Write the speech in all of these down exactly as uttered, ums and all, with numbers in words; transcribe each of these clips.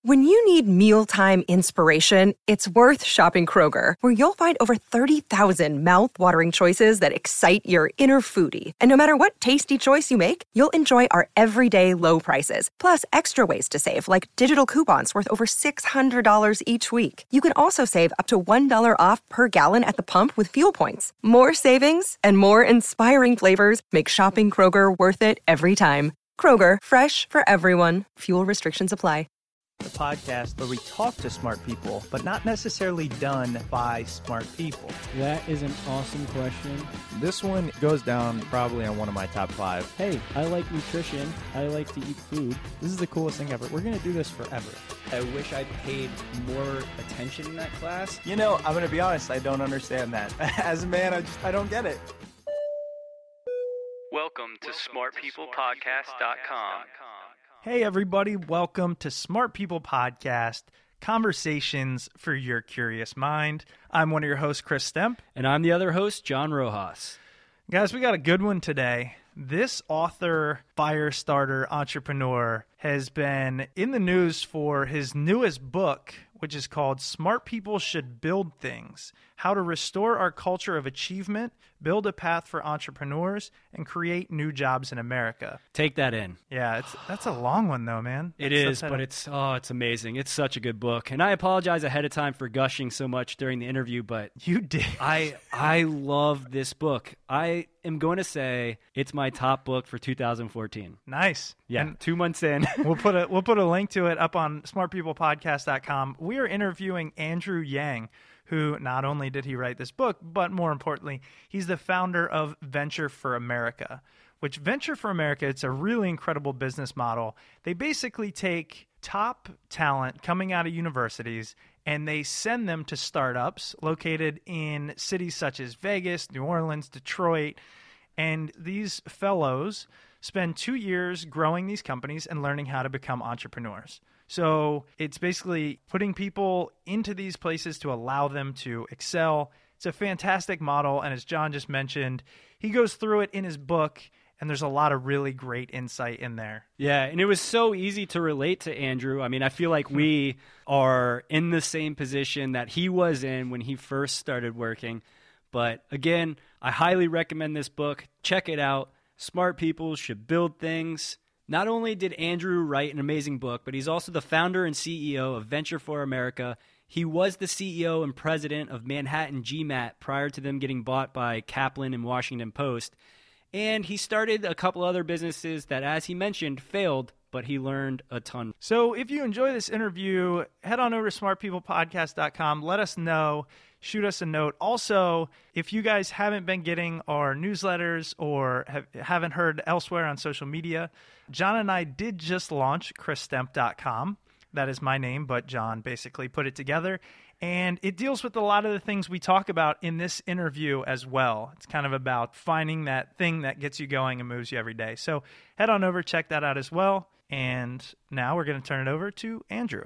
When you need mealtime inspiration, it's worth shopping Kroger, where you'll find over thirty thousand mouth-watering choices that excite your inner foodie. And no matter what tasty choice you make, you'll enjoy our everyday low prices, plus extra ways to save, like digital coupons worth over six hundred dollars each week. You can also save up to one dollar off per gallon at the pump with fuel points. More savings and more inspiring flavors make shopping Kroger worth it every time. Kroger, fresh for everyone. Fuel restrictions apply. The podcast where we talk to smart people, but not necessarily done by smart people. That is an awesome question. This one goes down probably on one of my top five. Hey, I like nutrition. I like to eat food. This is the coolest thing ever. We're going to do this forever. I wish I paid more attention in that class. You know, I'm going to be honest, I don't understand that. As a man, I just, I don't get it. Welcome to smart people podcast dot com. Hey, everybody. Welcome to Smart People Podcast, conversations for your curious mind. I'm one of your hosts, Chris Stemp. And I'm the other host, John Rojas. Guys, we got a good one today. This author, fire starter, entrepreneur has been in the news for his newest book, which is called Smart People Should Build Things: How to Restore Our Culture of Achievement, Build a Path for Entrepreneurs, and Create New Jobs in America. Take that in. Yeah, it's that's a long one though, man. It That's- is, that's but a- it's oh, it's amazing. It's such a good book. And I apologize ahead of time for gushing so much during the interview, but You did. I I love this book. I am going to say it's my top book for two thousand fourteen. Nice. Yeah, And two months in. we'll put a we'll put a link to it up on smart people podcast dot com. We are interviewing Andrew Yang, who not only did he write this book, but more importantly, he's the founder of Venture for America, which Venture for America, it's a really incredible business model. They basically take top talent coming out of universities and they send them to startups located in cities such as Vegas, New Orleans, Detroit. And these fellows spend two years growing these companies and learning how to become entrepreneurs. So it's basically putting people into these places to allow them to excel. It's a fantastic model. And as John just mentioned, he goes through it in his book, and there's a lot of really great insight in there. Yeah, and it was so easy to relate to Andrew. I mean, I feel like we are in the same position that he was in when he first started working. But again, I highly recommend this book. Check it out. Smart People Should Build Things. Not only did Andrew write an amazing book, but he's also the founder and C E O of Venture for America. He was the C E O and president of Manhattan G MAT prior to them getting bought by Kaplan and Washington Post. And he started a couple other businesses that, as he mentioned, failed, but he learned a ton. So if you enjoy this interview, head on over to smart people podcast dot com. Let us know. Shoot us a note. Also, if you guys haven't been getting our newsletters or have, haven't heard elsewhere on social media, John and I did just launch chris stemp dot com. That is my name, but John basically put it together. And it deals with a lot of the things we talk about in this interview as well. It's kind of about finding that thing that gets you going and moves you every day. So head on over, check that out as well. And now we're going to turn it over to Andrew.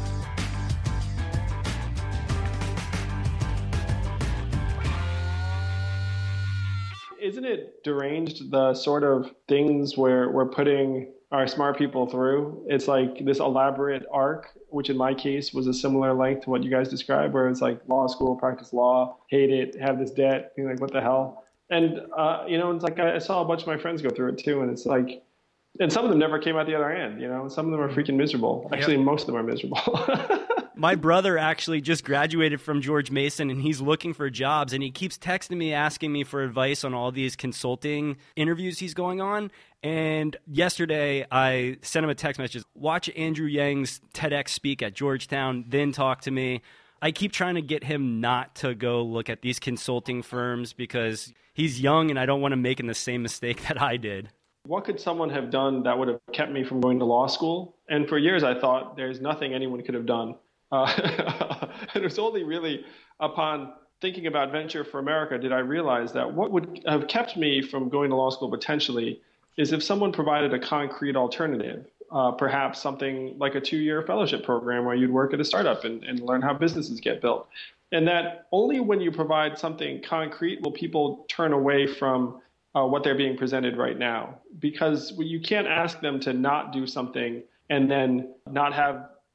Isn't it deranged, the sort of things where we're putting our smart people through? It's like this elaborate arc, which in my case was a similar length to what you guys described, where it's like law school, practice law, hate it, have this debt, being like, what the hell? And, uh, you know, it's like I saw a bunch of my friends go through it too. And it's like, and some of them never came out the other end, you know, some of them are freaking miserable. Actually, yep. Most of them are miserable. My brother actually just graduated from George Mason, and he's looking for jobs, and he keeps texting me, asking me for advice on all these consulting interviews he's going on. And yesterday, I sent him a text message, watch Andrew Yang's TEDx speak at Georgetown, then talk to me. I keep trying to get him not to go look at these consulting firms because he's young, and I don't want him making the same mistake that I did. What could someone have done that would have kept me from going to law school? And for years, I thought there's nothing anyone could have done. Uh, and it was only really upon thinking about Venture for America did I realize that what would have kept me from going to law school potentially is if someone provided a concrete alternative, uh, perhaps something like a two-year fellowship program where you'd work at a startup and, and learn how businesses get built. And that only when you provide something concrete will people turn away from uh, what they're being presented right now. Because you can't ask them to not do something and then not have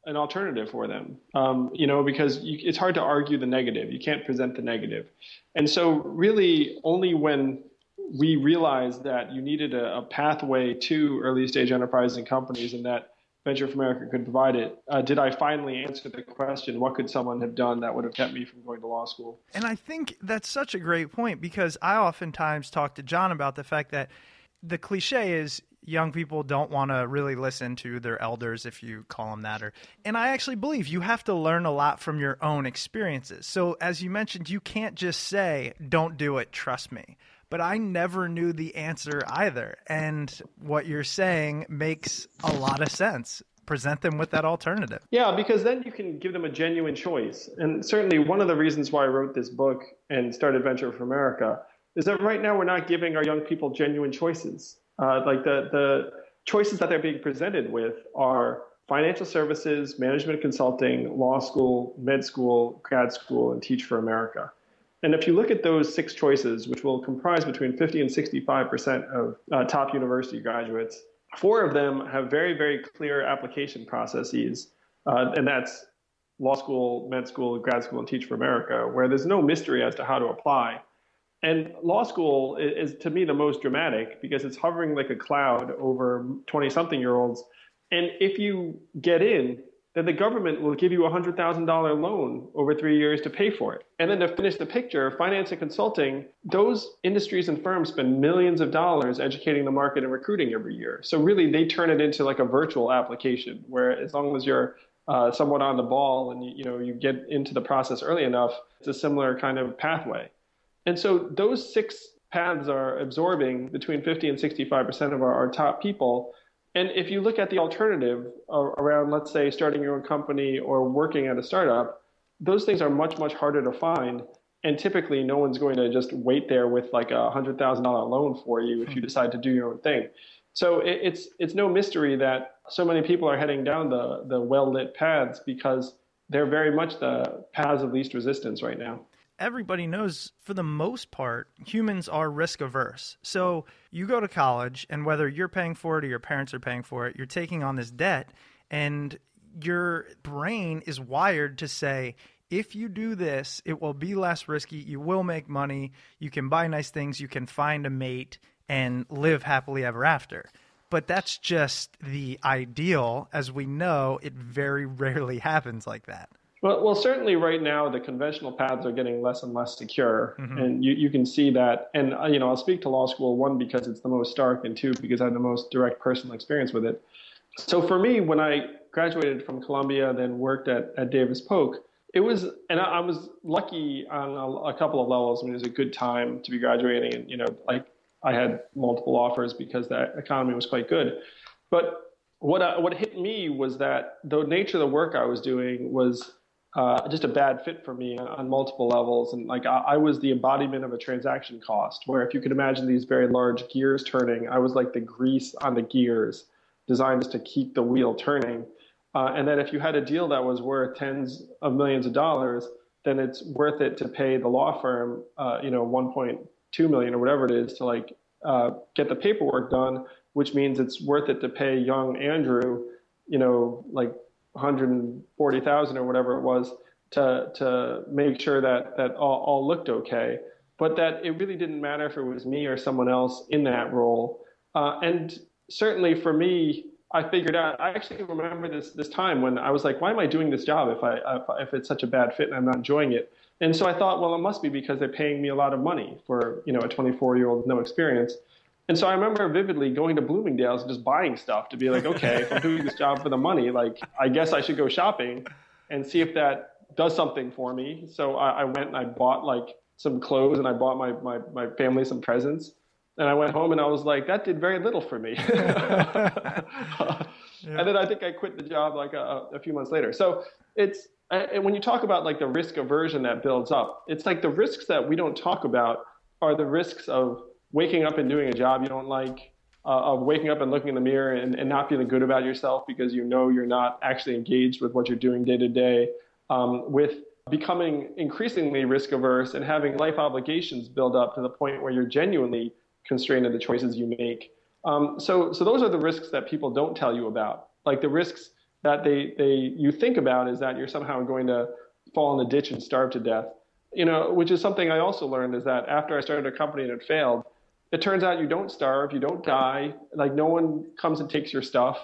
an alternative for them, um, you know, because you, it's hard to argue the negative. You can't present the negative. And so really only when we realized that you needed a, a pathway to early stage enterprises and companies and that Venture for America could provide it, uh, did I finally answer the question, what could someone have done that would have kept me from going to law school? And I think that's such a great point, because I oftentimes talk to John about the fact that the cliche is young people don't want to really listen to their elders, if you call them that. Or, and I actually believe you have to learn a lot from your own experiences. So as you mentioned, you can't just say, don't do it, trust me. But I never knew the answer either. And what you're saying makes a lot of sense. Present them with that alternative. Yeah, because then you can give them a genuine choice. And certainly one of the reasons why I wrote this book and started Venture for America is that right now we're not giving our young people genuine choices. Uh, like the, the choices that they're being presented with are financial services, management consulting, law school, med school, grad school, and Teach for America. And if you look at those six choices, which will comprise between fifty and sixty-five percent of uh, top university graduates, four of them have very, very clear application processes. Uh, and that's law school, med school, grad school, and Teach for America, where there's no mystery as to how to apply. And law school is, is, to me, the most dramatic because it's hovering like a cloud over twenty-something-year-olds. And if you get in, then the government will give you a one hundred thousand dollars loan over three years to pay for it. And then to finish the picture, finance and consulting, those industries and firms spend millions of dollars educating the market and recruiting every year. So really, they turn it into like a virtual application where as long as you're uh, somewhat on the ball and you, you know you get into the process early enough, it's a similar kind of pathway. And so those six paths are absorbing between fifty and sixty-five percent of our, our top people. And if you look at the alternative around, let's say, starting your own company or working at a startup, those things are much, much harder to find. And typically, no one's going to just wait there with like a one hundred thousand dollars loan for you if you decide to do your own thing. So it, it's it's no mystery that so many people are heading down the, the well-lit paths because they're very much the paths of least resistance right now. Everybody knows, for the most part, humans are risk averse. So you go to college, and whether you're paying for it or your parents are paying for it, you're taking on this debt, and your brain is wired to say, if you do this, it will be less risky, you will make money, you can buy nice things, you can find a mate, and live happily ever after. But that's just the ideal. As we know, it very rarely happens like that. Well, well, certainly right now the conventional paths are getting less and less secure, mm-hmm. and you, you can see that. And uh, you know, I'll speak to law school, one, because it's the most stark, and two, because I have the most direct personal experience with it. So for me, when I graduated from Columbia, then worked at, at Davis Polk, it was, and I, I was lucky on a, a couple of levels. I mean, it was a good time to be graduating, and you know, like I had multiple offers because the economy was quite good. But what uh, what hit me was that the nature of the work I was doing was Uh, just a bad fit for me on, on multiple levels. And like I, I was the embodiment of a transaction cost, where if you could imagine these very large gears turning, I was like the grease on the gears designed to keep the wheel turning. Uh, and then if you had a deal that was worth tens of millions of dollars, then it's worth it to pay the law firm, uh, you know, one point two million or whatever it is to like uh, get the paperwork done, which means it's worth it to pay young Andrew, you know, like one hundred forty thousand or whatever it was to to make sure that that all, all looked okay, but that it really didn't matter if it was me or someone else in that role. Uh, and certainly for me, I figured out. I actually remember this this time when I was like, why am I doing this job if I if, if it's such a bad fit and I'm not enjoying it? And so I thought, well, it must be because they're paying me a lot of money for you know a twenty-four year old with no experience. And so I remember vividly going to Bloomingdale's and just buying stuff to be like, okay, if I'm doing this job for the money, like, I guess I should go shopping and see if that does something for me. So I, I went and I bought like some clothes and I bought my, my, my family some presents. And I went home and I was like, that did very little for me. yeah. And then I think I quit the job like a, a few months later. So it's, and when you talk about like the risk aversion that builds up, it's like the risks that we don't talk about are the risks of waking up and doing a job you don't like, uh, of waking up and looking in the mirror and, and not feeling good about yourself because you know you're not actually engaged with what you're doing day to day, um, with becoming increasingly risk averse and having life obligations build up to the point where you're genuinely constrained in the choices you make. Um, so, so those are the risks that people don't tell you about, like the risks that they, they you think about is that you're somehow going to fall in the ditch and starve to death. You know, which is something I also learned is that after I started a company and it failed, it turns out you don't starve, you don't die, like no one comes and takes your stuff.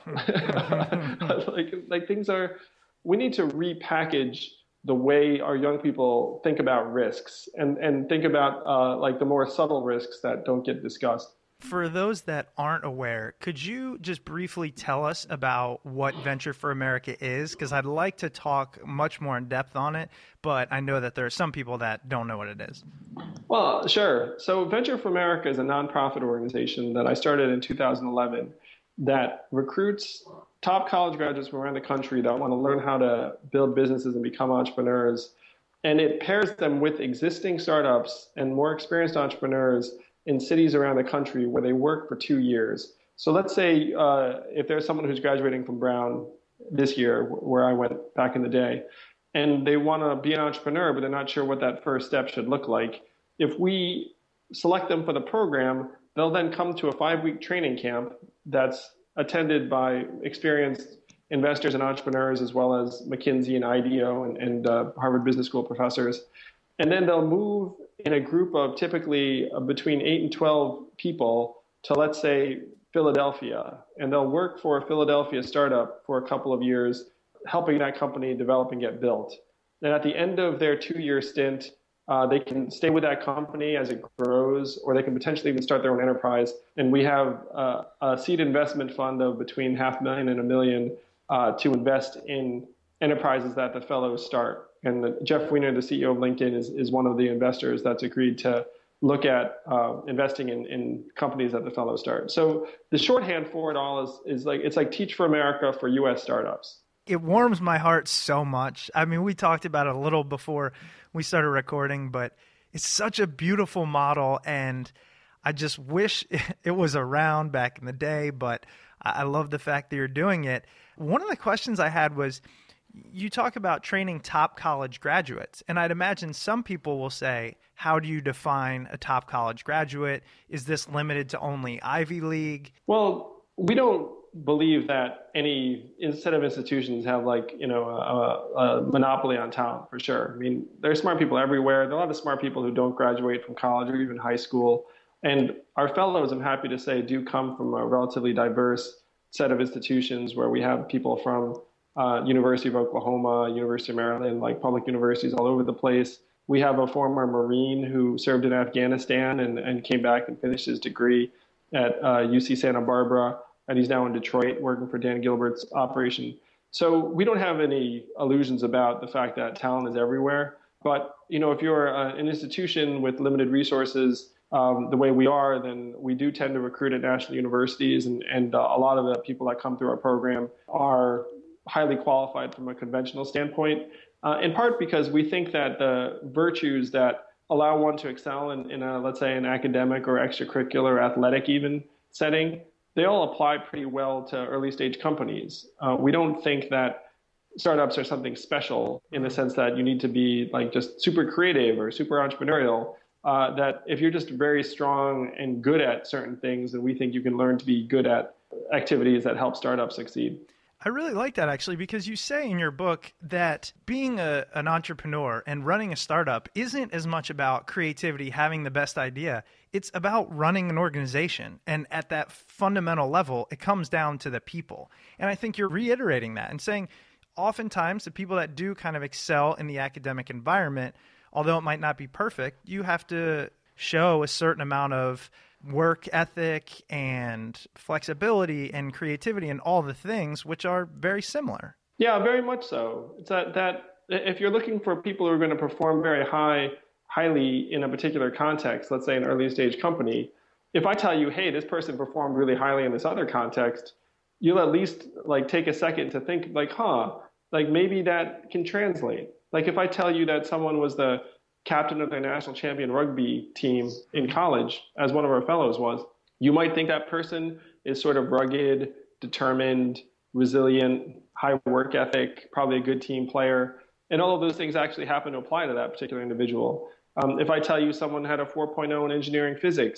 like, like things are, we need to repackage the way our young people think about risks and, and think about uh, like the more subtle risks that don't get discussed. For those that aren't aware, could you just briefly tell us about what Venture for America is? Because I'd like to talk much more in depth on it, but I know that there are some people that don't know what it is. Well, sure. So Venture for America is a nonprofit organization that I started in two thousand eleven that recruits top college graduates from around the country that want to learn how to build businesses and become entrepreneurs. And it pairs them with existing startups and more experienced entrepreneurs in cities around the country where they work for two years. So let's say uh, if there's someone who's graduating from Brown this year, where I went back in the day, and they want to be an entrepreneur, but they're not sure what that first step should look like. If we select them for the program, they'll then come to a five-week training camp that's attended by experienced investors and entrepreneurs, as well as McKinsey and I D E O and, and uh, Harvard Business School professors. And then they'll move in a group of typically uh, between eight and twelve people to, let's say, Philadelphia. And they'll work for a Philadelphia startup for a couple of years, helping that company develop and get built. And at the end of their two-year stint, uh, they can stay with that company as it grows, or they can potentially even start their own enterprise. And we have uh, a seed investment fund of between half a million and a million uh, to invest in enterprises that the fellows start. And the, Jeff Weiner, the C E O of LinkedIn, is, is one of the investors that's agreed to look at uh, investing in, in companies that the fellows start. So the shorthand for it all is, is like, it's like Teach for America for U S startups. It warms my heart so much. I mean, we talked about it a little before we started recording, but it's such a beautiful model, and I just wish it was around back in the day, but I love the fact that you're doing it. One of the questions I had was, you talk about training top college graduates, and I'd imagine some people will say, how do you define a top college graduate? Is this limited to only Ivy League? Well, we don't believe that any set of institutions have like, you know, a, a monopoly on talent, for sure. I mean, there are smart people everywhere. There are a lot of smart people who don't graduate from college or even high school. And our fellows, I'm happy to say, do come from a relatively diverse set of institutions where we have people from Uh, University of Oklahoma, University of Maryland, like public universities all over the place. We have a former Marine who served in Afghanistan and, and came back and finished his degree at uh, U C Santa Barbara, and he's now in Detroit working for Dan Gilbert's operation. So we don't have any illusions about the fact that talent is everywhere. But, you know, if you're uh, an institution with limited resources, um, the way we are, then we do tend to recruit at national universities, and, and uh, a lot of the people that come through our program are highly qualified from a conventional standpoint, uh, in part because we think that the virtues that allow one to excel in, in a, let's say, an academic or extracurricular, athletic even setting, they all apply pretty well to early stage companies. Uh, we don't think that startups are something special in the sense that you need to be like just super creative or super entrepreneurial, uh, that if you're just very strong and good at certain things, then we think you can learn to be good at activities that help startups succeed. I really like that, actually, because you say in your book that being a, an entrepreneur and running a startup isn't as much about creativity, having the best idea. It's about running an organization. And at that fundamental level, it comes down to the people. And I think you're reiterating that and saying oftentimes the people that do kind of excel in the academic environment, although it might not be perfect, you have to show a certain amount of work ethic and flexibility and creativity and all the things which are very similar. Yeah, very much so. It's that, that if you're looking for people who are going to perform very high, highly in a particular context, let's say an early stage company, if I tell you, hey, this person performed really highly in this other context, you'll at least like take a second to think like, huh, like maybe that can translate. Like if I tell you that someone was the captain of their national champion rugby team in college, as one of our fellows was, you might think that person is sort of rugged, determined, resilient, high work ethic, probably a good team player. And all of those things actually happen to apply to that particular individual. Um, if I tell you someone had a four point oh in engineering physics,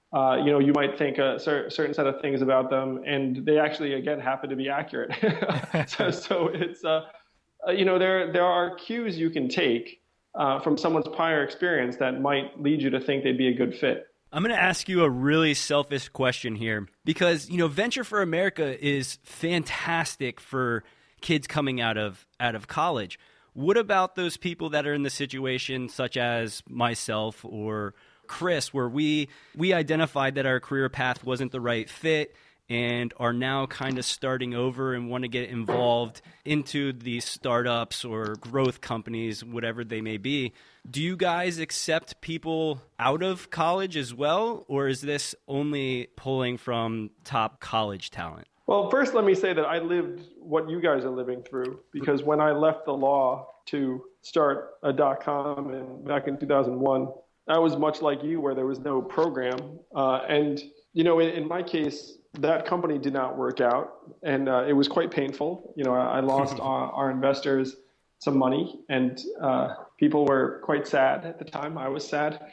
uh, you know, you might think a cer- certain set of things about them, and they actually, again, happen to be accurate. so, so it's, uh, uh, you know, there there are cues you can take uh, from someone's prior experience that might lead you to think they'd be a good fit. I'm going to ask you a really selfish question here because, you know, Venture for America is fantastic for kids coming out of out of college. What about those people that are in the situation such as myself or Chris, where we we identified that our career path wasn't the right fit and are now kind of starting over and want to get involved into these startups or growth companies, whatever they may be? Do you guys accept people out of college as well, or is this only pulling from top college talent? Well, first, let me say that I lived what you guys are living through, because when I left the law to start a dot-com and back in two thousand one, I was much like you, where there was no program. Uh, and, you know, in, in my case, that company did not work out, and uh, it was quite painful. You know, I, I lost our, our investors some money, and uh, people were quite sad at the time. I was sad.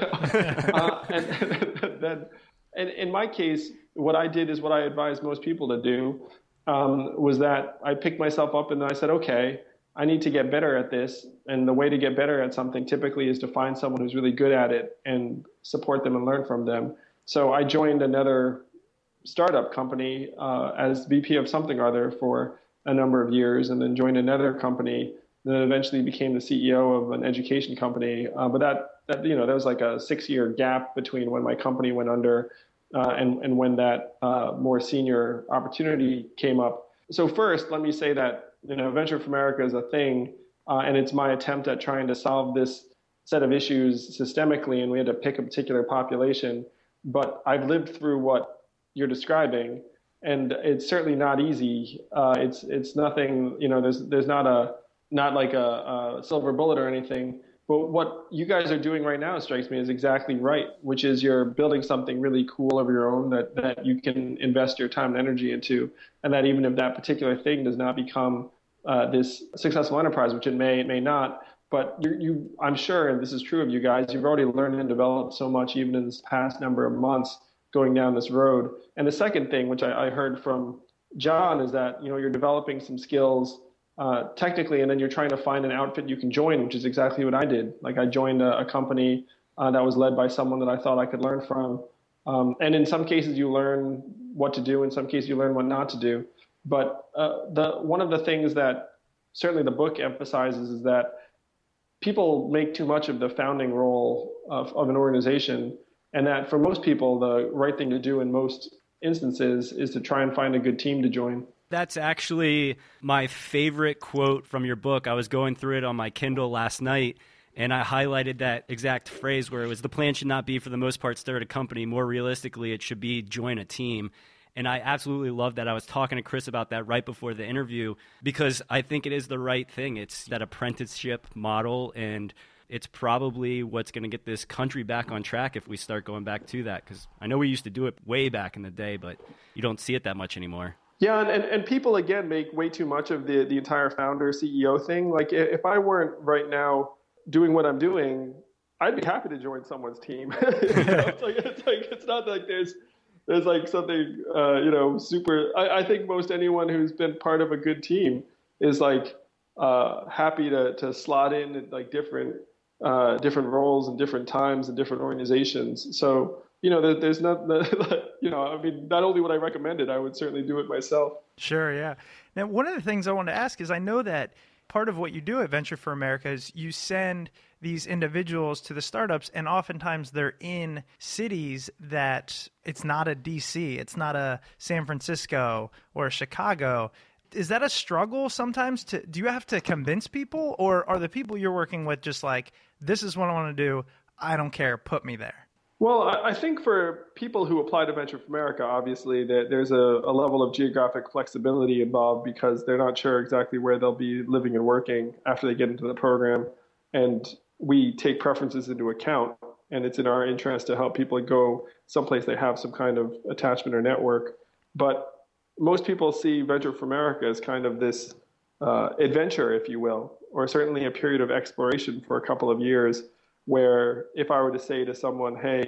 uh, and, and then, and in my case, what I did is what I advise most people to do, um, was that I picked myself up and I said, okay, I need to get better at this. And the way to get better at something typically is to find someone who's really good at it and support them and learn from them. So I joined another startup company uh, as V P of something or other for a number of years, and then joined another company, then eventually became the C E O of an education company. Uh, but that, that, you know, there was like a six-year gap between when my company went under uh, and, and when that uh, more senior opportunity came up. So first, let me say that, you know, Venture for America is a thing, uh, and it's my attempt at trying to solve this set of issues systemically, and we had to pick a particular population. But I've lived through what you're describing, and it's certainly not easy. Uh, it's it's nothing, you know, there's there's not a not like a, a silver bullet or anything. But what you guys are doing right now strikes me as exactly right, which is you're building something really cool of your own that, that you can invest your time and energy into, and that even if that particular thing does not become uh, this successful enterprise, which it may, it may not, but you, you, I'm sure, and this is true of you guys, you've already learned and developed so much even in this past number of months going down this road. And the second thing, which I, I heard from John, is that, you know, you're developing some skills uh, technically, and then you're trying to find an outfit you can join, which is exactly what I did. Like I joined a, a company uh, that was led by someone that I thought I could learn from. Um, and in some cases you learn what to do, in some cases you learn what not to do. But uh, the one of the things that certainly the book emphasizes is that people make too much of the founding role of, of an organization, and that for most people, the right thing to do in most instances is to try and find a good team to join. That's actually my favorite quote from your book. I was going through it on my Kindle last night, and I highlighted that exact phrase where it was, the plan should not be for the most part start a company. More realistically, it should be join a team. And I absolutely love that. I was talking to Chris about that right before the interview because I think it is the right thing. It's that apprenticeship model, and it's probably what's going to get this country back on track if we start going back to that, because I know we used to do it way back in the day, but you don't see it that much anymore. Yeah, and, and, and people, again, make way too much of the, the entire founder C E O thing. Like, if I weren't right now doing what I'm doing, I'd be happy to join someone's team. you know, it's, like, it's like it's not like there's there's like something uh, you know super. I, I think most anyone who's been part of a good team is like uh, happy to to slot in at like different uh, different roles and different times and different organizations. So. You know, there, there's not, you know, I mean, not only would I recommend it, I would certainly do it myself. Sure, yeah. Now, one of the things I wanted to ask is I know that part of what you do at Venture for America is you send these individuals to the startups, and oftentimes they're in cities that it's not a D C, it's not a San Francisco or a Chicago. Is that a struggle sometimes? To do you have to convince people, or are the people you're working with just like, this is what I want to do, I don't care, put me there? Well, I think for people who apply to Venture for America, obviously, that there's a, a level of geographic flexibility involved because they're not sure exactly where they'll be living and working after they get into the program. And we take preferences into account, and it's in our interest to help people go someplace they have some kind of attachment or network. But most people see Venture for America as kind of this uh, adventure, if you will, or certainly a period of exploration for a couple of years, where if I were to say to someone, hey,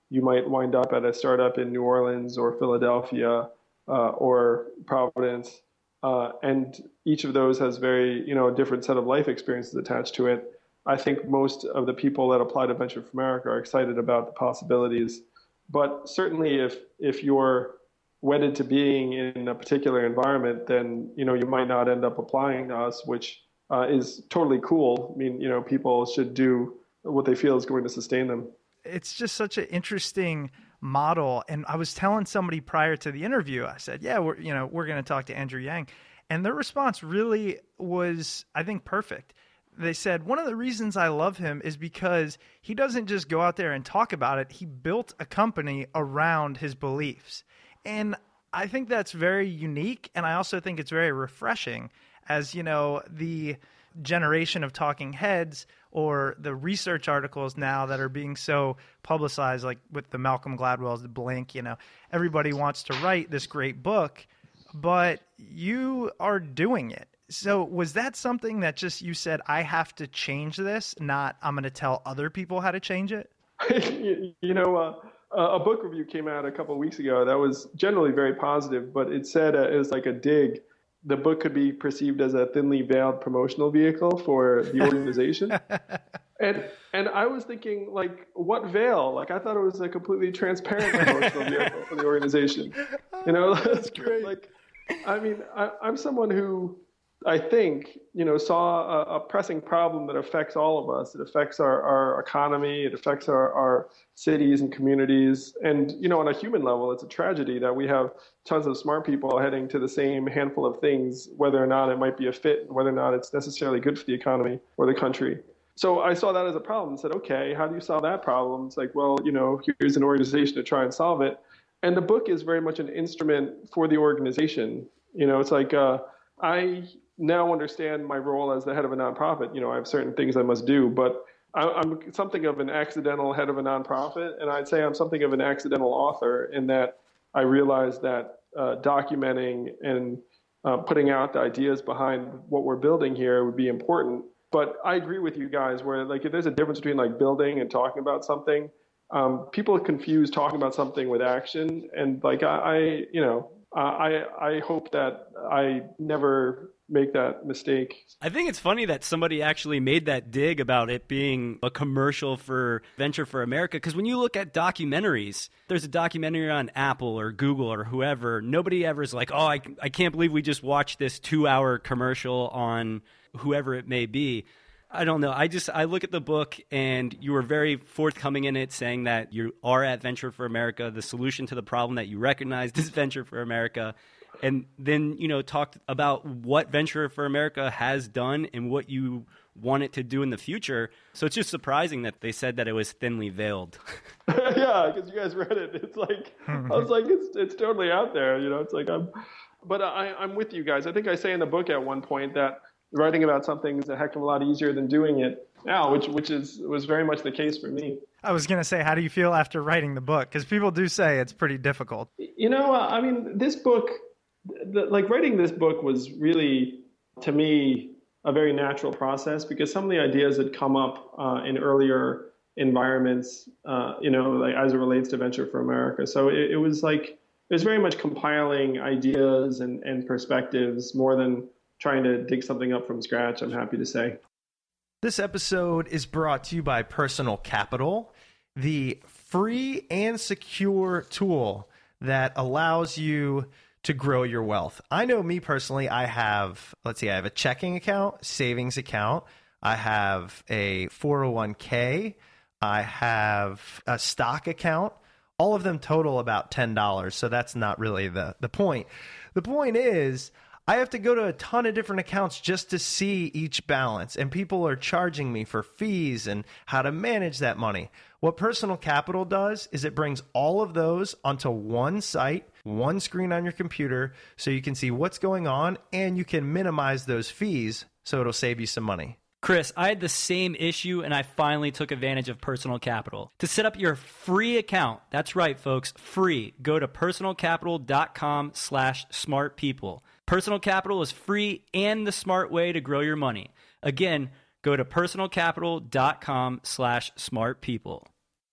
you might wind up at a startup in New Orleans or Philadelphia uh, or Providence. Uh, and each of those has very, you know, a different set of life experiences attached to it. I think most of the people that apply to Venture for America are excited about the possibilities. But certainly if if you're wedded to being in a particular environment, then, you know, you might not end up applying to us, which uh, is totally cool. I mean, you know, people should do what they feel is going to sustain them. It's just such an interesting model. And I was telling somebody prior to the interview, I said, yeah, we're, you know, we're going to talk to Andrew Yang. And their response really was, I think, perfect. They said, one of the reasons I love him is because he doesn't just go out there and talk about it. He built a company around his beliefs. And I think that's very unique. And I also think it's very refreshing as, you know, the generation of talking heads or the research articles now that are being so publicized, like with the Malcolm Gladwell's, the Blink, you know, everybody wants to write this great book, but you are doing it. So was that something that just you said, I have to change this, not I'm going to tell other people how to change it? you, you know, uh, a book review came out a couple of weeks ago that was generally very positive, but it said uh, it was like a dig. The book could be perceived as a thinly veiled promotional vehicle for the organization. and and I was thinking, like, what veil? Like, I thought it was a completely transparent promotional vehicle for the organization. You know, that's great. Like, I mean, I, I'm someone who I think, you know, saw a, a pressing problem that affects all of us. It affects our, our economy. It affects our, our cities and communities. And, you know, on a human level, it's a tragedy that we have tons of smart people heading to the same handful of things, whether or not it might be a fit, whether or not it's necessarily good for the economy or the country. So I saw that as a problem and said, okay, how do you solve that problem? It's like, well, you know, here's an organization to try and solve it. And the book is very much an instrument for the organization. You know, it's like uh, I now understand my role as the head of a nonprofit. You know, I have certain things I must do, but I'm something of an accidental head of a nonprofit, and I'd say I'm something of an accidental author in that I realized that uh, documenting and uh, putting out the ideas behind what we're building here would be important. But I agree with you guys where, like, if there's a difference between like building and talking about something, um, people confuse talking about something with action. And like I, I you know, I I hope that I never make that mistake. I think it's funny that somebody actually made that dig about it being a commercial for Venture for America, because when you look at documentaries, there's a documentary on Apple or Google or whoever, nobody ever is like, oh, I, I can't believe we just watched this two-hour commercial on whoever it may be. I don't know. I just I look at the book, and you were very forthcoming in it, saying that you are at Venture for America. The solution to the problem that you recognized is Venture for America. And then, you know, talked about what Venture for America has done and what you want it to do in the future. So it's just surprising that they said that it was thinly veiled. Yeah, because you guys read it. It's like, I was like, it's it's totally out there. You know, it's like, I'm, but I, I'm with you guys. I think I say in the book at one point that writing about something is a heck of a lot easier than doing it now, which which is was very much the case for me. I was going to say, how do you feel after writing the book? Because people do say it's pretty difficult. You know, uh, I mean, this book, the, like writing this book was really, to me, a very natural process because some of the ideas had come up uh, in earlier environments, uh, you know, like as it relates to Venture for America. So it, it was like, it was very much compiling ideas and, and perspectives more than trying to dig something up from scratch, I'm happy to say. This episode is brought to you by Personal Capital, the free and secure tool that allows you to grow your wealth. I know me personally, I have, let's see, I have a checking account, savings account, I have a four oh one k, I have a stock account. All of them total about ten dollars, so that's not really the, the point. The point is, I have to go to a ton of different accounts just to see each balance, and people are charging me for fees and how to manage that money. What Personal Capital does is it brings all of those onto one site, one screen on your computer, so you can see what's going on and you can minimize those fees so it'll save you some money. Chris, I had the same issue, and I finally took advantage of Personal Capital. To set up your free account, that's right, folks, free, go to personalcapital.com slash smart people. Personal Capital is free and the smart way to grow your money. Again, go to personalcapital.com slash smart people.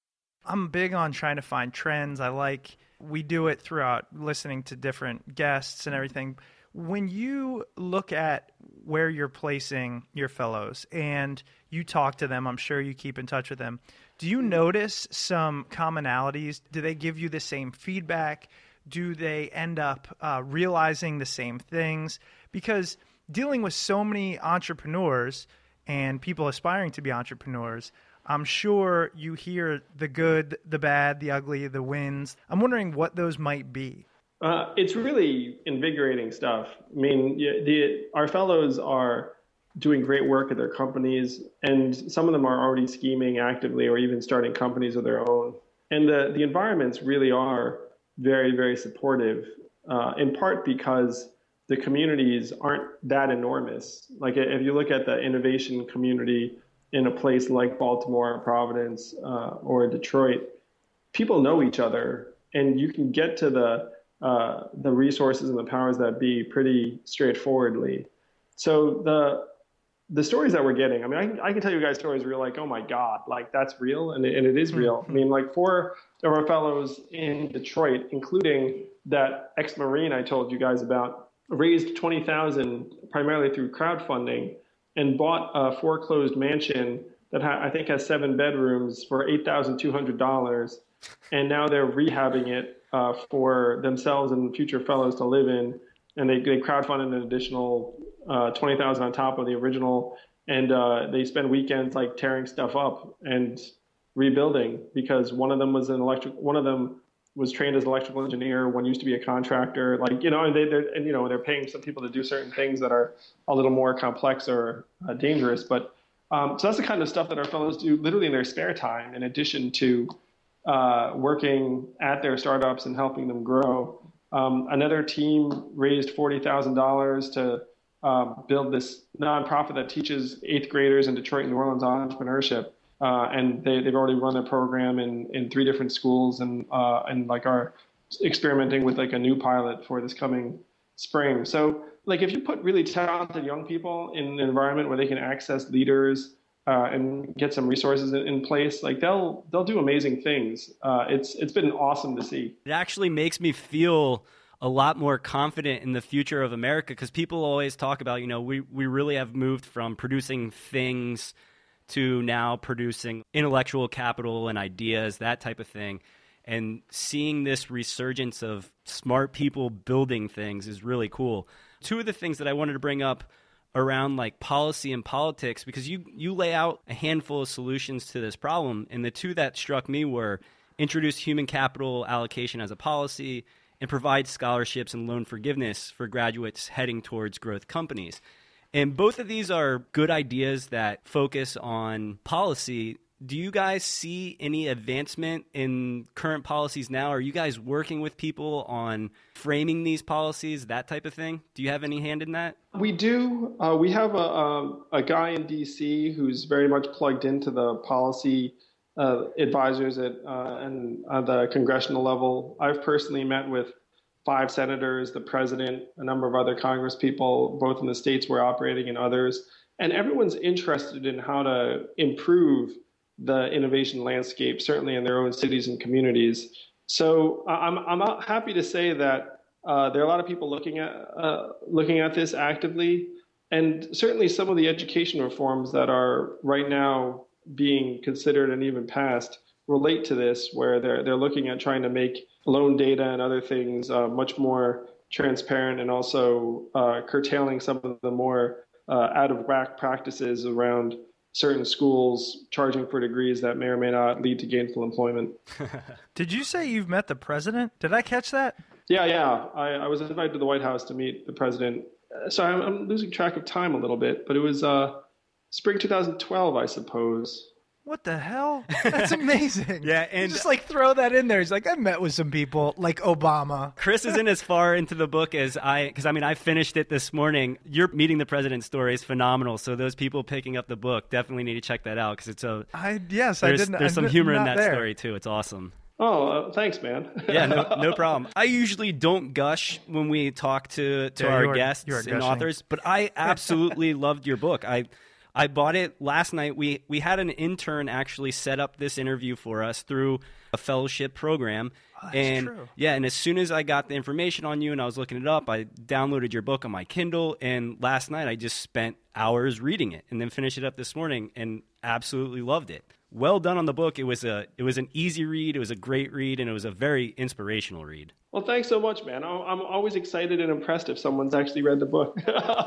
I'm big on trying to find trends. I like, we do it throughout listening to different guests and everything. When you look at where you're placing your fellows and you talk to them, I'm sure you keep in touch with them. Do you notice some commonalities? Do they give you the same feedback? Do they end up uh, realizing the same things? Because dealing with so many entrepreneurs and people aspiring to be entrepreneurs, I'm sure you hear the good, the bad, the ugly, the wins. I'm wondering what those might be. Uh, it's really invigorating stuff. I mean, the, our fellows are doing great work at their companies, and some of them are already scheming actively or even starting companies of their own. And the, the environments really are very, very supportive, uh, in part because the communities aren't that enormous. Like if you look at the innovation community in a place like Baltimore, Providence, uh, or Detroit, people know each other, and you can get to the uh, the resources and the powers that be pretty straightforwardly. So the the stories that we're getting, I mean, I, I can tell you guys stories where you're like, oh my God, like that's real, and it, and it is real. I mean, like four of our fellows in Detroit, including that ex-Marine I told you guys about, raised twenty thousand dollars primarily through crowdfunding and bought a foreclosed mansion that ha- I think has seven bedrooms for eight thousand two hundred dollars. And now they're rehabbing it uh, for themselves and future fellows to live in. And they, they crowdfunded an additional uh, twenty thousand dollars on top of the original. And uh, they spend weekends like tearing stuff up and rebuilding, because one of them was an electric, one of them was trained as an electrical engineer. One used to be a contractor, like, you know, and they, they're, and, you know, they're paying some people to do certain things that are a little more complex or uh, dangerous. But um, so that's the kind of stuff that our fellows do literally in their spare time, in addition to uh, working at their startups and helping them grow. Um, another team raised forty thousand dollars to uh, build this nonprofit that teaches eighth graders in Detroit and New Orleans entrepreneurship. Uh, and they, they've already run a program in, in three different schools, and uh, and like are experimenting with like a new pilot for this coming spring. So like if you put really talented young people in an environment where they can access leaders uh, and get some resources in, in place, like they'll they'll do amazing things. Uh, it's it's been awesome to see. It actually makes me feel a lot more confident in the future of America, because people always talk about, you know, we, we really have moved from producing things to now producing intellectual capital and ideas, that type of thing. And seeing this resurgence of smart people building things is really cool. Two of the things that I wanted to bring up around like policy and politics, because you, you lay out a handful of solutions to this problem. And the two that struck me were introduce human capital allocation as a policy and provide scholarships and loan forgiveness for graduates heading towards growth companies. And both of these are good ideas that focus on policy. Do you guys see any advancement in current policies now? Are you guys working with people on framing these policies, that type of thing? Do you have any hand in that? We do. Uh, we have a, a, a guy in D C who's very much plugged into the policy uh, advisors at uh, and at the congressional level. I've personally met with five senators, the president, a number of other Congress people, both in the states we're operating and others. And everyone's interested in how to improve the innovation landscape, certainly in their own cities and communities. So I'm, I'm happy to say that uh, there are a lot of people looking at, uh, looking at this actively. And certainly some of the education reforms that are right now being considered and even passed relate to this, where they're they're looking at trying to make loan data and other things uh, much more transparent, and also uh, curtailing some of the more uh, out of whack practices around certain schools charging for degrees that may or may not lead to gainful employment. Did you say you've met the president? Did I catch that? Yeah, yeah. I, I was invited to the White House to meet the president. So I'm, I'm losing track of time a little bit, but it was uh, spring two thousand twelve, I suppose. What the hell? That's amazing. Yeah, and you just like throw that in there. He's like, I met with some people like Obama. Chris isn't as far into the book as I, because I mean, I finished it this morning. Your meeting the president story is phenomenal. So those people picking up the book definitely need to check that out, because it's a. I yes, I there's, didn't. There's some I'm humor in not that there. story too. It's awesome. Oh, uh, thanks, man. Yeah, no, no problem. I usually don't gush when we talk to, to Yeah, our you are- guests you are and gushing. authors, but I absolutely loved your book. I I bought it last night. We we had an intern actually set up this interview for us through a fellowship program. Oh, that's and true. yeah, and as soon as I got the information on you and I was looking it up, I downloaded your book on my Kindle, and last night I just spent hours reading it and then finished it up this morning and absolutely loved it. Well done on the book. It was a it was an easy read, it was a great read, and it was a very inspirational read. Well, thanks so much, man. I'm I'm always excited and impressed if someone's actually read the book.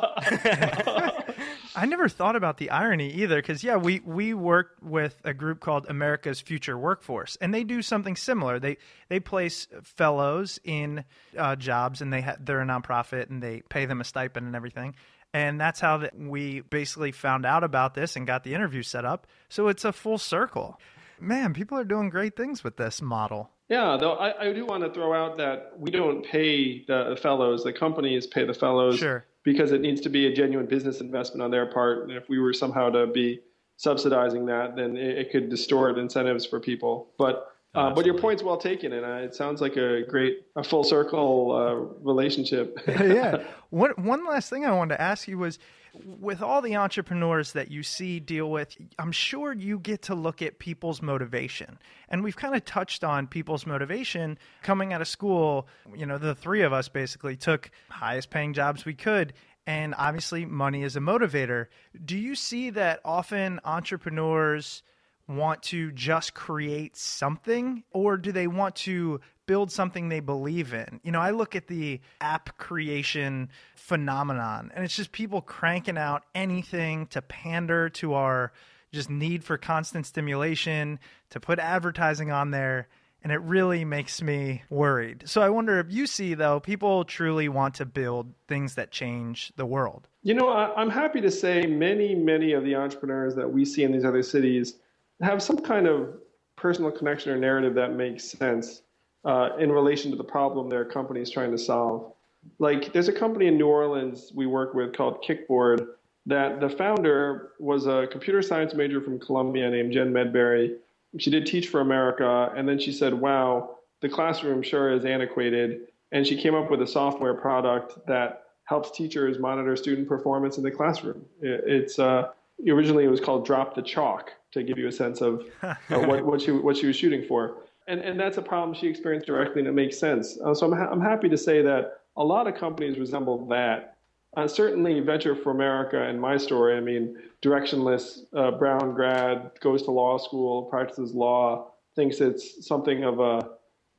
I never thought about the irony either, because, yeah, we, we work with a group called America's Future Workforce, and they do something similar. They they place fellows in uh, jobs, and they ha- they're a nonprofit, and they pay them a stipend and everything. And that's how the, we basically found out about this and got the interview set up. So it's a full circle. Man, people are doing great things with this model. Yeah, though I, I do want to throw out that we don't pay the fellows. The companies pay the fellows. Sure. Because it needs to be a genuine business investment on their part. And if we were somehow to be subsidizing that, then it, it could distort incentives for people. But uh, but your point's well taken, and uh, it sounds like a great, a full circle uh, relationship. Yeah. One, one last thing I wanted to ask you was, with all the entrepreneurs that you see deal with, I'm sure you get to look at people's motivation. And we've kind of touched on people's motivation coming out of school. You know, the three of us basically took highest paying jobs we could. And obviously money is a motivator. Do you see that often entrepreneurs want to just create something, or do they want to build something they believe in? You know, I look at the app creation phenomenon, and it's just people cranking out anything to pander to our just need for constant stimulation, to put advertising on there, and it really makes me worried. So I wonder if you see, though, people truly want to build things that change the world. You know, I, I'm happy to say many, many of the entrepreneurs that we see in these other cities have some kind of personal connection or narrative that makes sense uh, in relation to the problem their company is trying to solve. Like, there's a company in New Orleans we work with called Kickboard that the founder was a computer science major from Columbia named Jen Medberry. She did Teach for America, and then she said, wow, the classroom sure is antiquated. And she came up with a software product that helps teachers monitor student performance in the classroom. It's uh, originally it was called Drop the Chalk, to give you a sense of uh, what, what, she, what she was shooting for. And, and that's a problem she experienced directly, and it makes sense. Uh, so I'm, ha- I'm happy to say that a lot of companies resemble that. Uh, certainly Venture for America and my story, I mean, directionless uh, Brown grad, goes to law school, practices law, thinks it's something of a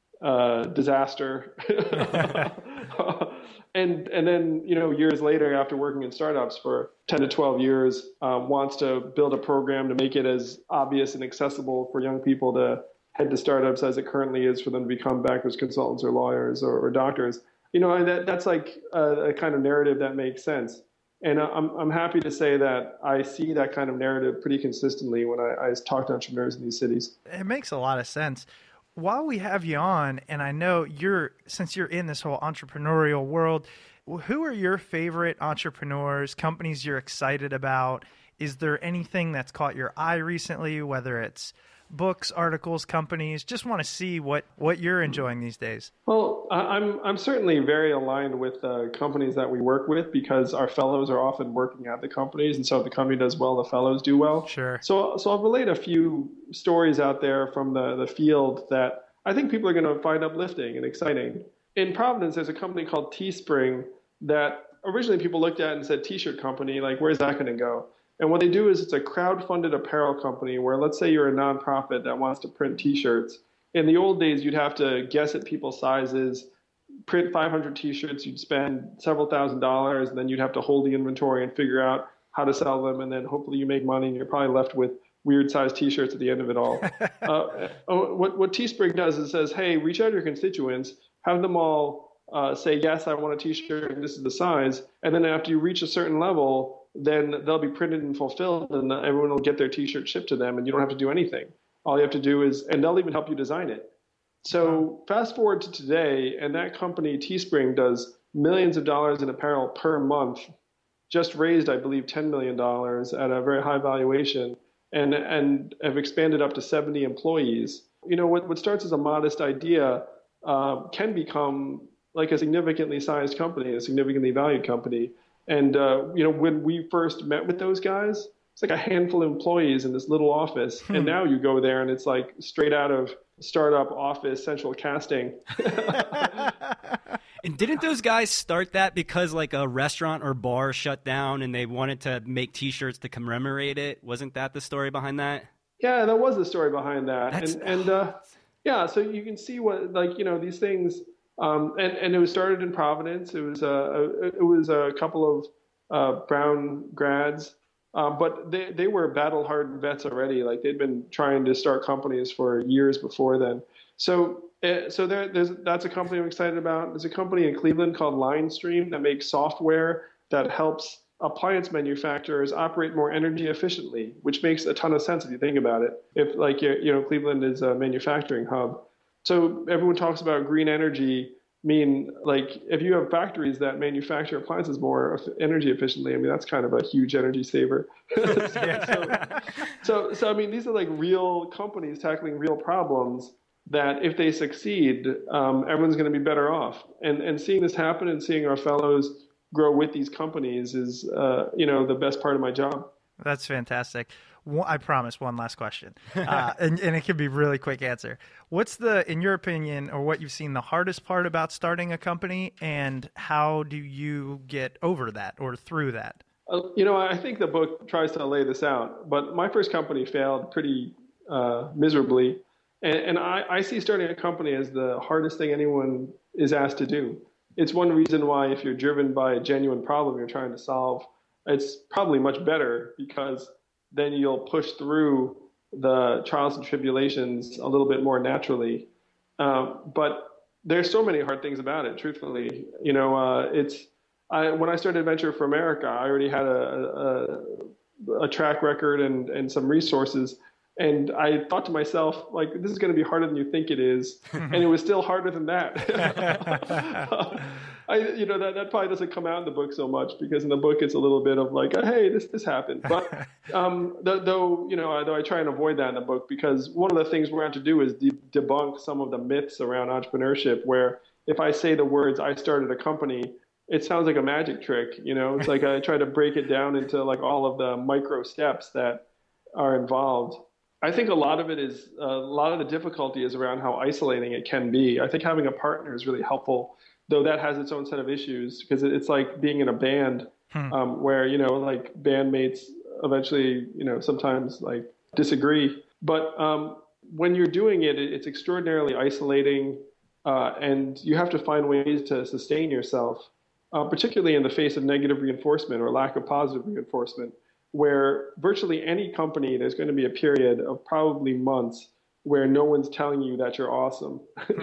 uh, disaster. and and then, you know, years later, after working in startups for ten to twelve years, um, wants to build a program to make it as obvious and accessible for young people to head to startups as it currently is for them to become bankers, consultants, or lawyers, or, or doctors. You know, and that, that's like a, a kind of narrative that makes sense. And I'm I'm happy to say that I see that kind of narrative pretty consistently when I, I talk to entrepreneurs in these cities. It makes a lot of sense. While we have you on, and I know you're, since you're in this whole entrepreneurial world, who are your favorite entrepreneurs, companies you're excited about? Is there anything that's caught your eye recently, whether it's books, articles, companies? Just want to see what, what you're enjoying these days. Well, I'm I'm certainly very aligned with the companies that we work with, because our fellows are often working at the companies, and so if the company does well, the fellows do well. Sure. So so I'll relate a few stories out there from the, the field that I think people are going to find uplifting and exciting. In Providence, there's a company called Teespring that originally people looked at and said, T-shirt company, like, where's that going to go? And what they do is it's a crowd-funded apparel company where, let's say you're a nonprofit that wants to print T-shirts. In the old days, you'd have to guess at people's sizes, print five hundred T-shirts, you'd spend several thousand dollars, and then you'd have to hold the inventory and figure out how to sell them, and then hopefully you make money, and you're probably left with weird-sized T-shirts at the end of it all. uh, what, what Teespring does is it says, hey, reach out to your constituents, have them all uh, say, yes, I want a T-shirt, and this is the size, and then after you reach a certain level, then they'll be printed and fulfilled, and everyone will get their T-shirt shipped to them, and you don't have to do anything. All you have to do is, and they'll even help you design it. So fast forward to today, and that company, Teespring, does millions of dollars in apparel per month, just raised, I believe, ten million dollars at a very high valuation, and and have expanded up to seventy employees. You know, what, what starts as a modest idea uh, can become like a significantly sized company, a significantly valued company. And, uh, you know, when we first met with those guys, it's like a handful of employees in this little office. And now you go there and it's like straight out of startup office central casting. And didn't those guys start that because like a restaurant or bar shut down and they wanted to make T-shirts to commemorate it? Wasn't that the story behind that? Yeah, that was the story behind that. That's, and and uh, yeah, so you can see what, like, you know, these things, um, and, and it was started in Providence. It was, uh, a, it was a couple of uh, Brown grads, uh, but they, they were battle-hardened vets already. Like, they'd been trying to start companies for years before then. So uh, so there, there's that's a company I'm excited about. There's a company in Cleveland called Linestream that makes software that helps appliance manufacturers operate more energy efficiently, which makes a ton of sense if you think about it. If, like, you know, Cleveland is a manufacturing hub. So everyone talks about green energy, mean, like, if you have factories that manufacture appliances more energy efficiently, I mean, that's kind of a huge energy saver. so, so, so, I mean, these are like real companies tackling real problems that if they succeed, um, everyone's going to be better off. And, and seeing this happen and seeing our fellows grow with these companies is, uh, you know, the best part of my job. That's fantastic. One, I promise one last question, uh, and, and it can be really quick answer. What's the, in your opinion, or what you've seen, the hardest part about starting a company, and how do you get over that or through that? Uh, you know, I think the book tries to lay this out, but my first company failed pretty uh, miserably. And, and I, I see starting a company as the hardest thing anyone is asked to do. It's one reason why, if you're driven by a genuine problem you're trying to solve, it's probably much better, because then you'll push through the trials and tribulations a little bit more naturally. Um, but there's so many hard things about it, truthfully. You know, uh, it's I, when I started Venture for America, I already had a, a, a track record and, and some resources. And I thought to myself, like, this is going to be harder than you think it is. And it was still harder than that. I, you know, that, that probably doesn't come out in the book so much, because in the book it's a little bit of like, hey, this this happened. But um, th- though, you know, though I try and avoid that in the book, because one of the things we're going to do is de- debunk some of the myths around entrepreneurship, where if I say the words, I started a company, it sounds like a magic trick. You know, it's like I try to break it down into like all of the micro steps that are involved. I think a lot of it is, uh, a lot of the difficulty is around how isolating it can be. I think having a partner is really helpful, though that has its own set of issues, because it's like being in a band hmm. um, where, you know, like bandmates eventually, you know, sometimes like disagree. But um, when you're doing it, it's extraordinarily isolating, uh, and you have to find ways to sustain yourself, uh, particularly in the face of negative reinforcement or lack of positive reinforcement, where virtually any company, there's going to be a period of probably months where no one's telling you that you're awesome.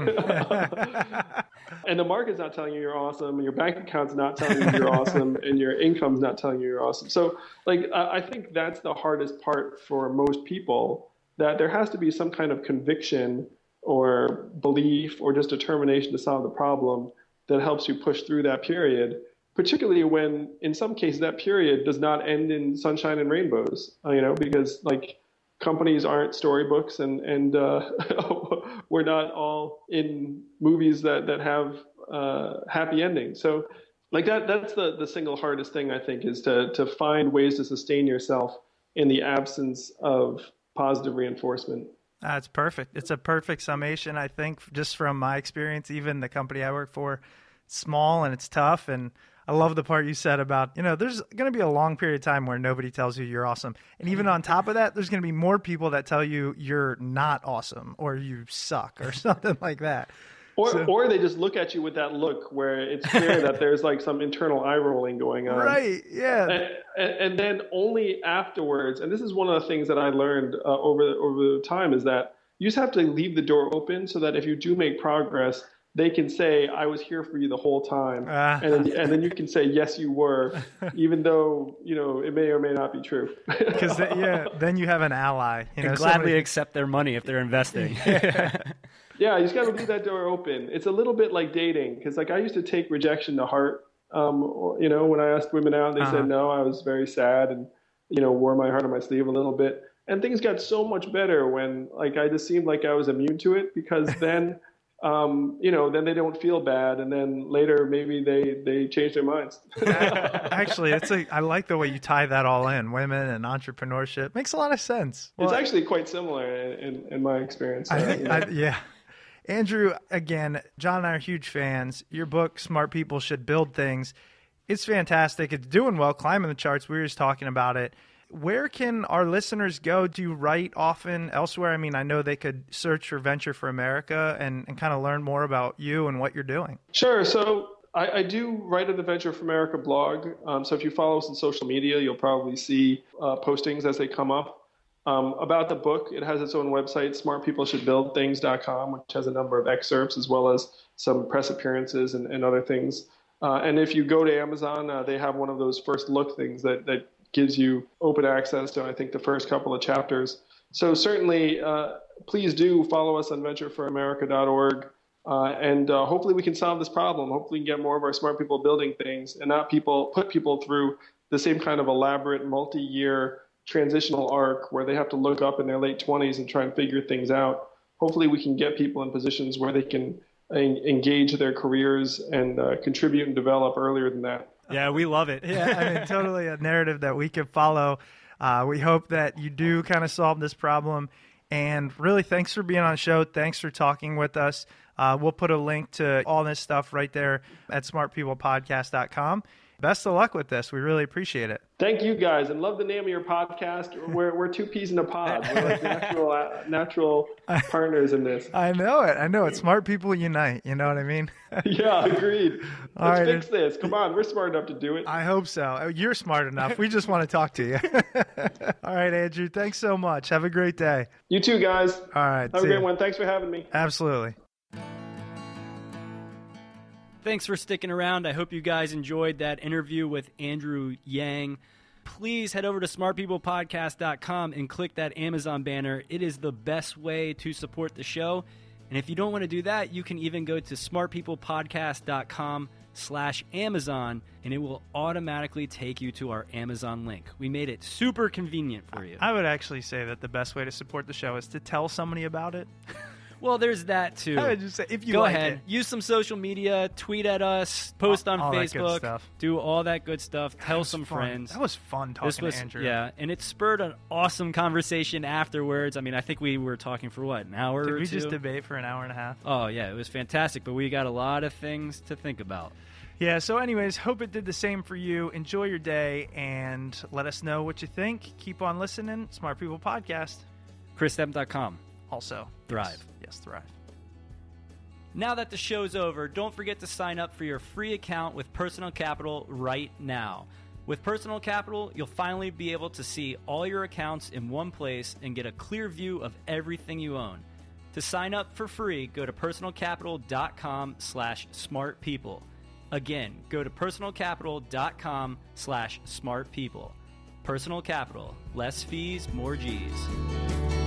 And the market's not telling you you're awesome, and your bank account's not telling you you're awesome, and your income's not telling you you're awesome. So, like, I think that's the hardest part for most people, that there has to be some kind of conviction or belief or just determination to solve the problem that helps you push through that period, particularly when, in some cases, that period does not end in sunshine and rainbows, you know, because, like, companies aren't storybooks, and, and uh, we're not all in movies that, that have uh, happy endings. So, like, that that's the, the single hardest thing, I think, is to, to find ways to sustain yourself in the absence of positive reinforcement. That's perfect. It's a perfect summation, I think, just from my experience. Even the company I work for, it's small and it's tough, and I love the part you said about, you know, there's going to be a long period of time where nobody tells you you're awesome. And even on top of that, there's going to be more people that tell you you're not awesome or you suck or something like that. Or so, or they just look at you with that look where it's clear that there's like some internal eye rolling going on. Right, yeah. And, and, and then only afterwards, and this is one of the things that I learned uh, over, over time, is that you just have to leave the door open so that if you do make progress, they can say, I was here for you the whole time. Uh, and, then, and then you can say, yes, you were, even though, you know, it may or may not be true. Because, yeah, then you have an ally. You know, and gladly somebody... accept their money if they're investing. Yeah, yeah, you just got to leave that door open. It's a little bit like dating, because, like, I used to take rejection to heart. Um, you know, when I asked women out, they uh-huh. said no, I was very sad and, you know, wore my heart on my sleeve a little bit. And things got so much better when, like, I just seemed like I was immune to it, because then um, you know, then they don't feel bad, and then later maybe they, they change their minds. Actually, it's a, I like the way you tie that all in. Women and entrepreneurship makes a lot of sense. It's Well, actually quite similar in, in, in my experience. I Uh, think, yeah. I, yeah. Andrew, again, John and I are huge fans. Your book, Smart People Should Build Things, it's fantastic. It's doing well, climbing the charts. We were just talking about it. Where can our listeners go? Do you write often elsewhere? I mean, I know they could search for Venture for America and, and kind of learn more about you and what you're doing. Sure. So I, I do write on the Venture for America blog. Um, so if you follow us on social media, you'll probably see uh, postings as they come up. Um, about the book, it has its own website, smart people should build things dot com, which has a number of excerpts as well as some press appearances and, and other things. Uh, and if you go to Amazon, uh, they have one of those first look things that, that gives you open access to, I think, the first couple of chapters. So certainly, uh, please do follow us on venture for america dot org. Uh, and uh, hopefully we can solve this problem. Hopefully we can get more of our smart people building things and not people put people through the same kind of elaborate multi-year transitional arc where they have to look up in their late twenties and try and figure things out. Hopefully we can get people in positions where they can en- engage their careers and uh, contribute and develop earlier than that. Yeah, we love it. Yeah, I mean, totally a narrative that we could follow. Uh, we hope that you do kind of solve this problem. And really, thanks for being on the show. Thanks for talking with us. Uh, we'll put a link to all this stuff right there at smart people podcast dot com. Best of luck with this. We really appreciate it. Thank you, guys, and love the name of your podcast. We're we're two peas in a pod. We're like natural uh, natural partners in this. I know it. I know it. Smart people unite. You know what I mean? Yeah, agreed. All Let's right. fix this. Come on, we're smart enough to do it. I hope so. You're smart enough. We just want to talk to you. All right, Andrew. Thanks so much. Have a great day. You too, guys. All right. Have a see great ya. one. Thanks for having me. Absolutely. Thanks for sticking around. I hope you guys enjoyed that interview with Andrew Yang. Please head over to smart people podcast dot com and click that Amazon banner. It is the best way to support the show. And if you don't want to do that, you can even go to smart people podcast dot com slash Amazon, and it will automatically take you to our Amazon link. We made it super convenient for you. I would actually say that the best way to support the show is to tell somebody about it. Well, there's that too. I would just say, if you Go like ahead, it. use some social media, tweet at us, post on All that good Facebook, stuff. do all that good stuff, tell That was some fun. friends. That was fun talking This was, to Andrew. yeah, and it spurred an awesome conversation afterwards. I mean, I think we were talking for what, an hour Did or we two? just debate for an hour and a half? Oh yeah, it was fantastic, but we got a lot of things to think about. Yeah, so anyways, hope it did the same for you. Enjoy your day and let us know what you think. Keep on listening. Smart People Podcast. chris step dot com. Also, Thrive. Yes, yes, Thrive. Now that the show's over, don't forget to sign up for your free account with Personal Capital right now. With Personal Capital, you'll finally be able to see all your accounts in one place and get a clear view of everything you own. To sign up for free, go to personal capital dot com slash smart people. Again, go to personal capital dot com slash smart people. Personal Capital. Less fees, more G's.